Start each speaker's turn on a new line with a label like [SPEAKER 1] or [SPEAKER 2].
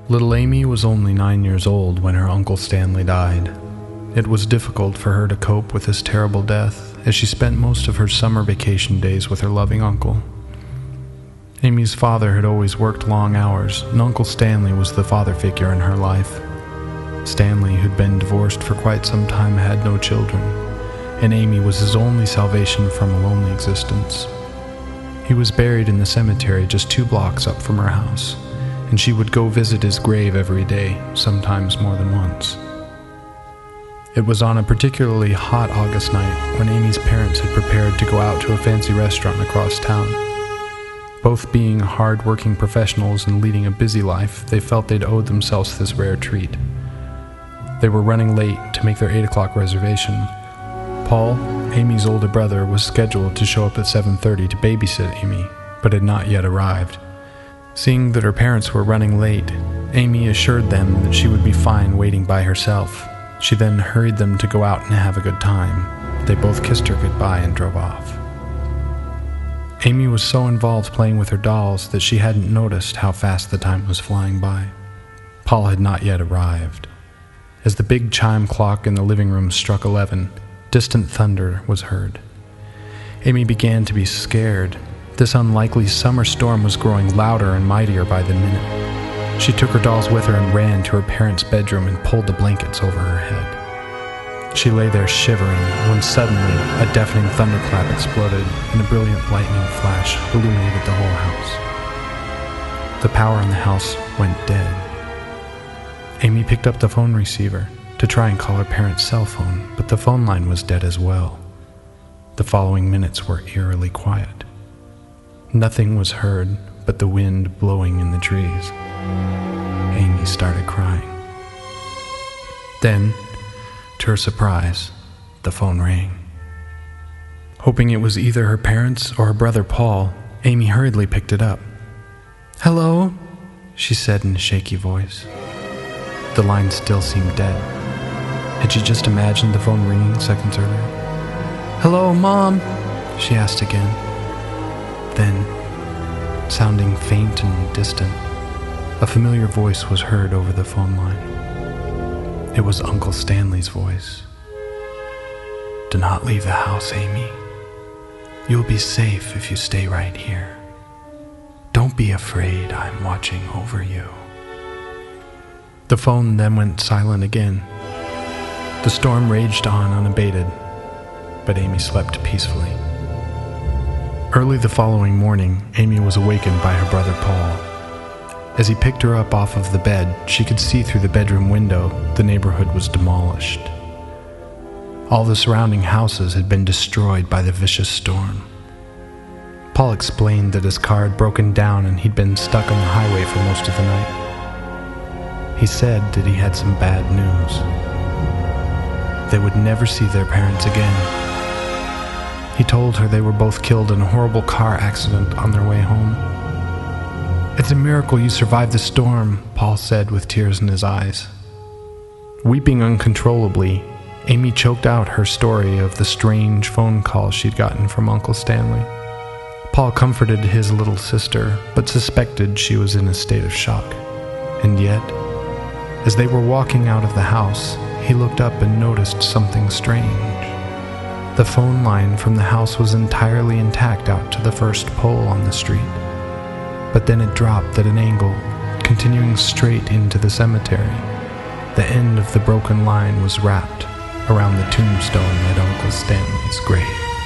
[SPEAKER 1] Little Amy was only 9 years old when her Uncle Stanley died. It was difficult for her to cope with this terrible death, as she spent most of her summer vacation days with her loving uncle. Amy's father had always worked long hours, and Uncle Stanley was the father figure in her life. Stanley, who'd been divorced for quite some time, had no children, and Amy was his only salvation from a lonely existence. He was buried in the cemetery just 2 blocks up from her house, and she would go visit his grave every day, sometimes more than once. It was on a particularly hot August night when Amy's parents had prepared to go out to a fancy restaurant across town. Both being hard-working professionals and leading a busy life, they felt they'd owed themselves this rare treat. They were running late to make their 8 o'clock reservation. Paul, Amy's older brother, was scheduled to show up at 7:30 to babysit Amy, but had not yet arrived. Seeing that her parents were running late, Amy assured them that she would be fine waiting by herself. She then hurried them to go out and have a good time. They both kissed her goodbye and drove off. Amy was so involved playing with her dolls that she hadn't noticed how fast the time was flying by. Paul had not yet arrived. As the big chime clock in the living room struck 11, distant thunder was heard. Amy began to be scared. This unlikely summer storm was growing louder and mightier by the minute. She took her dolls with her and ran to her parents' bedroom and pulled the blankets over her head. She lay there shivering when suddenly a deafening thunderclap exploded and a brilliant lightning flash illuminated the whole house. The power in the house went dead. Amy picked up the phone receiver to try and call her parents' cell phone, but the phone line was dead as well. The following minutes were eerily quiet. Nothing was heard but the wind blowing in the trees. Amy started crying. Then, to her surprise, the phone rang. Hoping it was either her parents or her brother Paul, Amy hurriedly picked it up. "Hello?" she said in a shaky voice. The line still seemed dead. Had she just imagined the phone ringing seconds earlier? "Hello, Mom?" she asked again. Then, sounding faint and distant, a familiar voice was heard over the phone line. It was Uncle Stanley's voice. "Do not leave the house, Amy. You'll be safe if you stay right here. Don't be afraid, I'm watching over you." The phone then went silent again. The storm raged on unabated, but Amy slept peacefully. Early the following morning, Amy was awakened by her brother Paul. As he picked her up off of the bed, she could see through the bedroom window the neighborhood was demolished. All the surrounding houses had been destroyed by the vicious storm. Paul explained that his car had broken down and he'd been stuck on the highway for most of the night. He said that he had some bad news. They would never see their parents again. He told her they were both killed in a horrible car accident on their way home. "It's a miracle you survived the storm," Paul said with tears in his eyes. Weeping uncontrollably, Amy choked out her story of the strange phone call she'd gotten from Uncle Stanley. Paul comforted his little sister, but suspected she was in a state of shock. And yet, as they were walking out of the house, he looked up and noticed something strange. The phone line from the house was entirely intact out to the first pole on the street, but then it dropped at an angle, continuing straight into the cemetery. The end of the broken line was wrapped around the tombstone at Uncle Stanley's grave.